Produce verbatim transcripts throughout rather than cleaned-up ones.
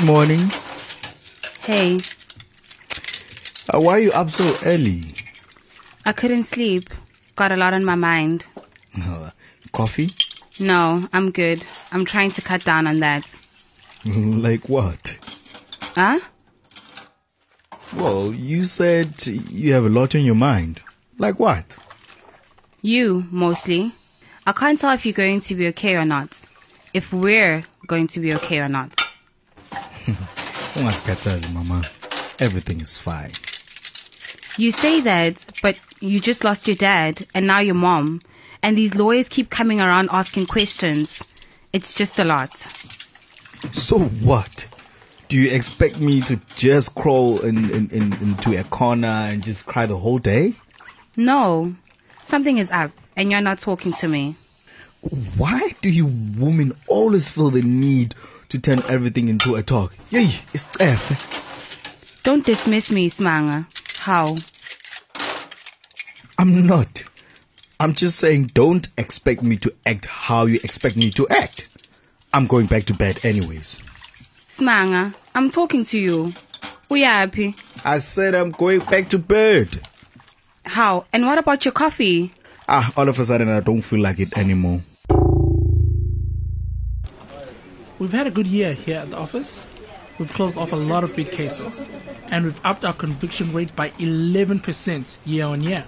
Morning. Hey. Uh, why are you up so early? I couldn't sleep. Got a lot on my mind. Uh, coffee? No, I'm good. I'm trying to cut down on that. Like what? Huh? Well, you said you have a lot on your mind. Like what? You, mostly. I can't tell if you're going to be okay or not. If we're going to be okay or not. Mama. Everything is fine. You say that, but you just lost your dad and now your mom. And these lawyers keep coming around asking questions. It's just a lot. So what? Do you expect me to just crawl in, in, in, into a corner and just cry the whole day? No. Something is up and you're not talking to me. Why do you women always feel the need to turn everything into a talk? Yay, it's F. Don't dismiss me, Smanga. How? I'm not. I'm just saying don't expect me to act how you expect me to act. I'm going back to bed anyways. Smanga, I'm talking to you. Uyapi? I said I'm going back to bed. How? And what about your coffee? Ah, all of a sudden I don't feel like it anymore. We've had a good year here at the office. We've closed off a lot of big cases. And we've upped our conviction rate by eleven percent year on year.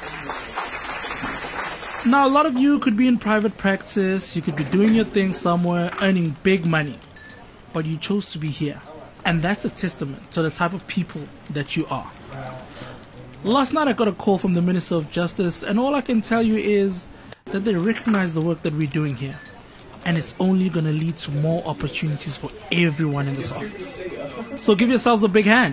Now, a lot of you could be in private practice, you could be doing your thing somewhere, earning big money. But you chose to be here. And that's a testament to the type of people that you are. Last night I got a call from the Minister of Justice, and all I can tell you is that they recognize the work that we're doing here. And it's only going to lead to more opportunities for everyone in this office. So give yourselves a big hand.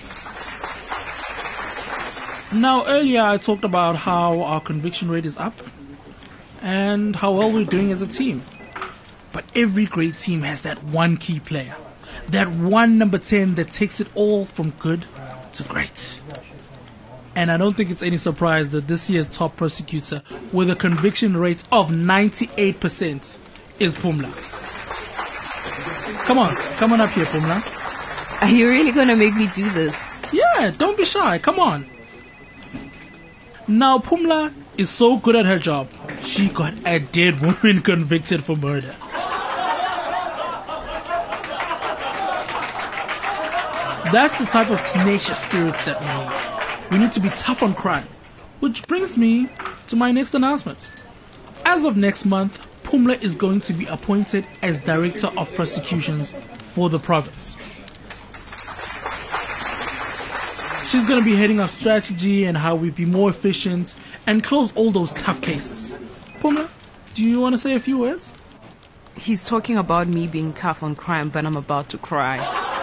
Now, earlier I talked about how our conviction rate is up and how well we're doing as a team. But every great team has that one key player, that one number ten that takes it all from good to great. And I don't think it's any surprise that this year's top prosecutor with a conviction rate of ninety-eight percent is Phumla. Come on, come on up here, Phumla. Are you really going to make me do this? Yeah, don't be shy, come on. Now, Phumla is so good at her job, she got a dead woman convicted for murder. That's the type of tenacious spirit that we need. We need to be tough on crime. Which brings me to my next announcement. As of next month, Phumla is going to be appointed as Director of Prosecutions for the province. She's going to be heading up strategy and how we be more efficient and close all those tough cases. Phumla, do you want to say a few words? He's talking about me being tough on crime, but I'm about to cry.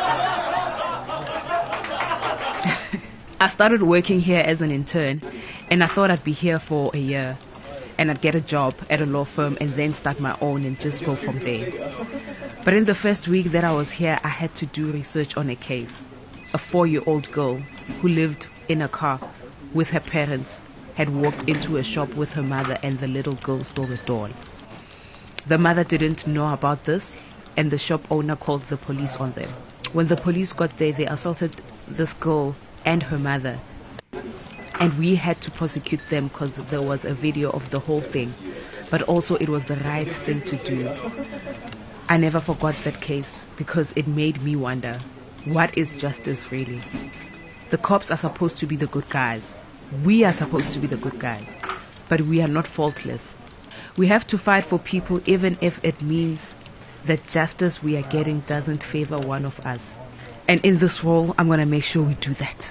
I started working here as an intern, and I thought I'd be here for a year, and I'd get a job at a law firm and then start my own and just go from there. But in the first week that I was here, I had to do research on a case. A four-year-old girl who lived in a car with her parents had walked into a shop with her mother, and the little girl stole a doll. The mother didn't know about this, and the shop owner called the police on them. When the police got there, they assaulted this girl and her mother, and we had to prosecute them because there was a video of the whole thing, but also it was the right thing to do. I never forgot that case because it made me wonder, what is justice really? The cops are supposed to be the good guys. We are supposed to be the good guys, but we are not faultless. We have to fight for people even if it means that justice we are getting doesn't favor one of us. And in this role, I'm going to make sure we do that.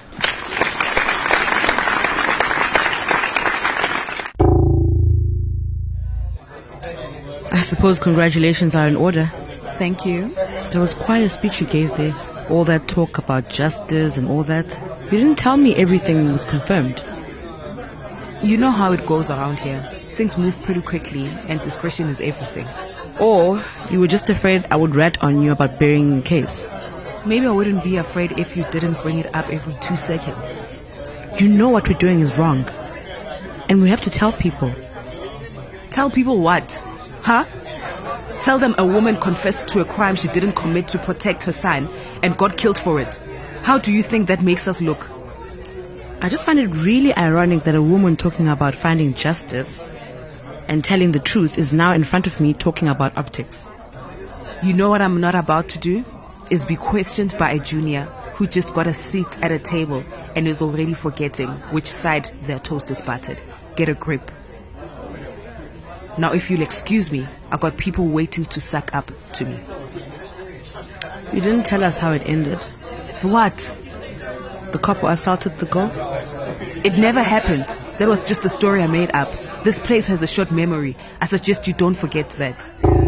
I suppose congratulations are in order. Thank you. There was quite a speech you gave there. All that talk about justice and all that. You didn't tell me everything was confirmed. You know how it goes around here. Things move pretty quickly and discretion is everything. Or you were just afraid I would rat on you about burying the case. Maybe I wouldn't be afraid if you didn't bring it up every two seconds. You know what we're doing is wrong. And we have to tell people. Tell people what? Huh? Tell them a woman confessed to a crime she didn't commit to protect her son and got killed for it. How do you think that makes us look? I just find it really ironic that a woman talking about finding justice and telling the truth is now in front of me talking about optics. You know what I'm not about to do? Is be questioned by a junior who just got a seat at a table and is already forgetting which side their toast is buttered. Get a grip. Now if you'll excuse me, I've got people waiting to suck up to me. You didn't tell us how it ended. What? The cop who assaulted the girl? It never happened. That was just a story I made up. This place has a short memory. I suggest you don't forget that.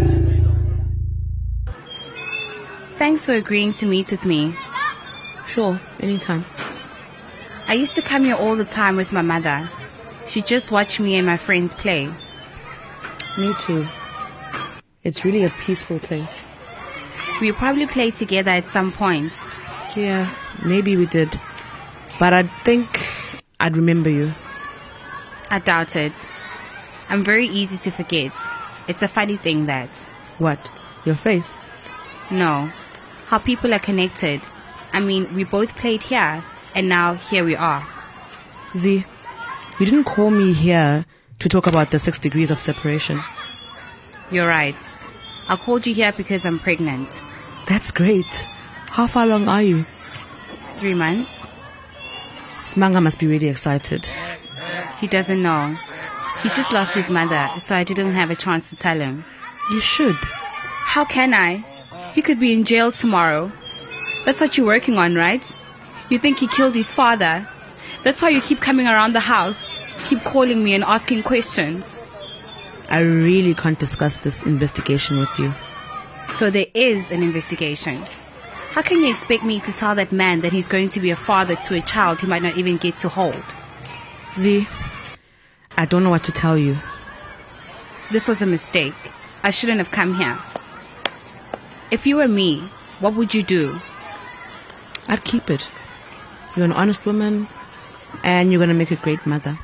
Thanks for agreeing to meet with me. Sure, anytime. I used to come here all the time with my mother. She just watched me and my friends play. Me too. It's really a peaceful place. We probably played together at some point. Yeah, maybe we did. But I think I'd remember you. I doubt it. I'm very easy to forget. It's a funny thing that... What? Your face? No. How people are connected. I mean, we both played here, and now here we are. Z, you didn't call me here to talk about the six degrees of separation. You're right. I called you here because I'm pregnant. That's great. How far along are you? Three months. Smanga must be really excited. He doesn't know. He just lost his mother, so I didn't have a chance to tell him. You should. How can I? He could be in jail tomorrow. That's what you're working on, right? You think he killed his father? That's why you keep coming around the house, keep calling me and asking questions. I really can't discuss this investigation with you. So there is an investigation. How can you expect me to tell that man that he's going to be a father to a child he might not even get to hold? Z, I don't know what to tell you. This was a mistake. I shouldn't have come here. If you were me, what would you do? I'd keep it. You're an honest woman, and you're going to make a great mother.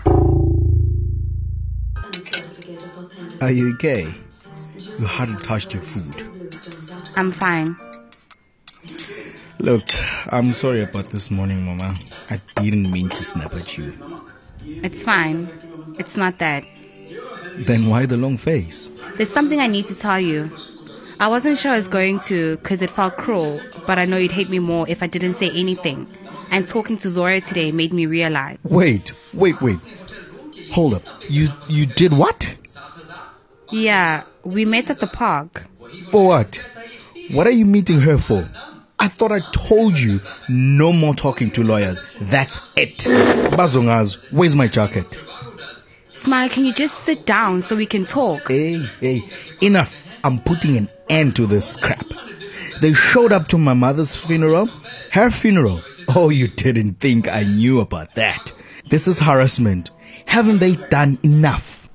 Are you okay? You hardly touched your food. I'm fine. Look, I'm sorry about this morning, Mama. I didn't mean to snap at you. It's fine. It's not that. Then why the long face? There's something I need to tell you. I wasn't sure I was going to because it felt cruel, but I know you'd hate me more if I didn't say anything. And talking to Zora today made me realize. Wait, wait, wait. Hold up. You you did what? Yeah, we met at the park. For what? What are you meeting her for? I thought I told you no more talking to lawyers. That's it. Bazongas, where's my jacket? Smile, can you just sit down so we can talk? Hey, hey, enough. I'm putting an end to this crap. They showed up to my mother's funeral. Her funeral. Oh, you didn't think I knew about that. This is harassment. Haven't they done enough?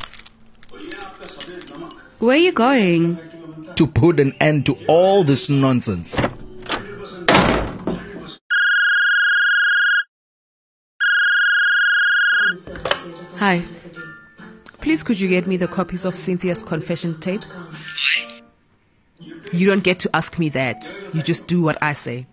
Where are you going? To put an end to all this nonsense. Hi. Please could you get me the copies of Cynthia's confession tape? You don't get to ask me that. You just do what I say.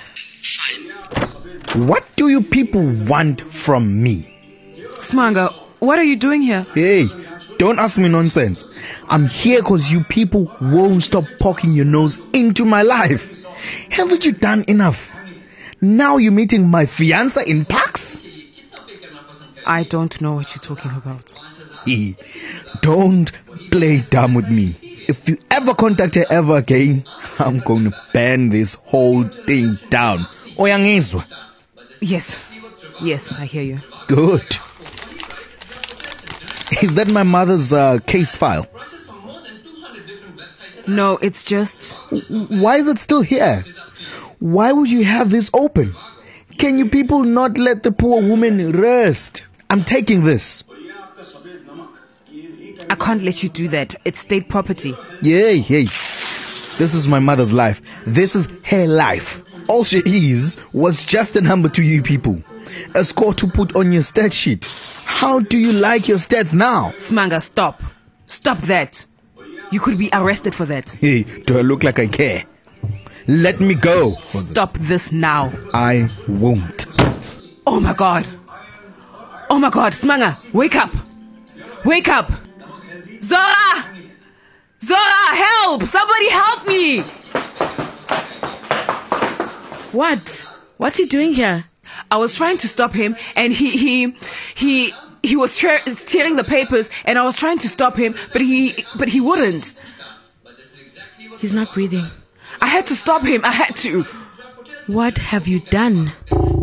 What do you people want from me? Smanga, what are you doing here? Hey, don't ask me nonsense. I'm here because you people won't stop poking your nose into my life. Haven't you done enough? Now you're meeting my fiancé in Pax? I don't know what you're talking about. Hey, don't play dumb with me. If you ever contact her ever again, I'm going to ban this whole thing down. Oyangizwa. Yes. Yes, I hear you. Good. Is that my mother's uh, case file? No, it's just... Why is it still here? Why would you have this open? Can you people not let the poor woman rest? I'm taking this. I can't let you do that. It's state property. Yay, hey. This is my mother's life. This is her life. All she is was just a number to you people. A score to put on your stat sheet. How do you like your stats now? Smanga, stop. Stop that. You could be arrested for that. Hey, do I look like I care? Let me go. Stop this now. I won't. Oh my God. Oh my God, Smanga, wake up. Wake up. Zora! Zora, help! Somebody help me! What? What's he doing here? I was trying to stop him, and he he he he was tear- tearing the papers, and I was trying to stop him, but he but he wouldn't. He's not breathing. I had to stop him. I had to. What have you done?